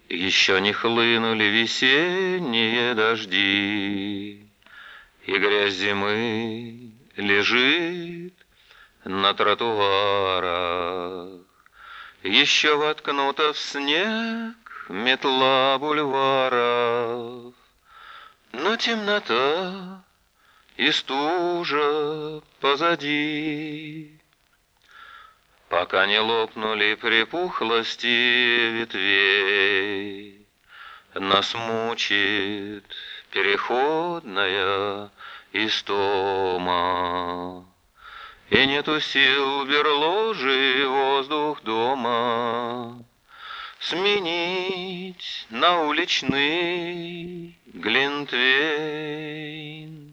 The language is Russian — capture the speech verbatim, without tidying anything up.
Еще не хлынули весенние дожди, и грязь зимы лежит на тротуарах. Еще воткнута в снег метла бульваров, но темнота и стужа позади. Пока не лопнули припухлости ветвей, нас мучит переходная истома. И нету сил в берложи воздух дома сменить на уличный глинтвейн.